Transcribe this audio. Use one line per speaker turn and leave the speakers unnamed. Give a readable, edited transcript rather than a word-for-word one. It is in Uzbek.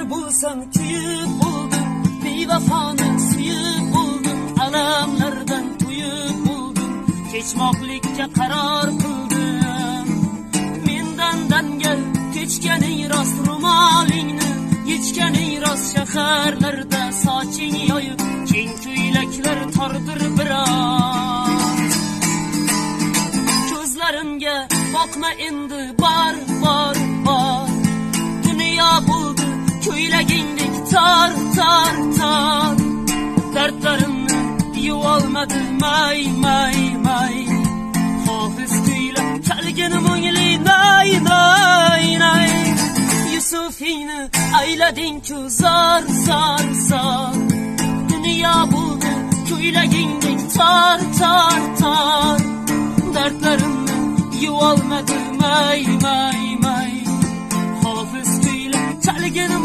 bulsan kuyup buldum, bevafoni suyup buldum, alamlardan tuyup buldum, kechmoqlikka qaror qildim. Mendan gel kechganing rost ro'molingni, yechganing rost shaharlarda soching yoyib, keng ko'ylaklar tordir biroz. Ko'zlarimga boqma endi bor. Dunyo bo'ldi ko'ylagingdek tor. Dardlarimni yuvolmadi may. Hofiz kuyla chalgin mo'ngli nay. Yusufingni aylading-ku zor. Dunyo bo'ldi ko'ylagingdek tor. Dardlarimni yuvolmadi may. Hofiz kuyla chalgin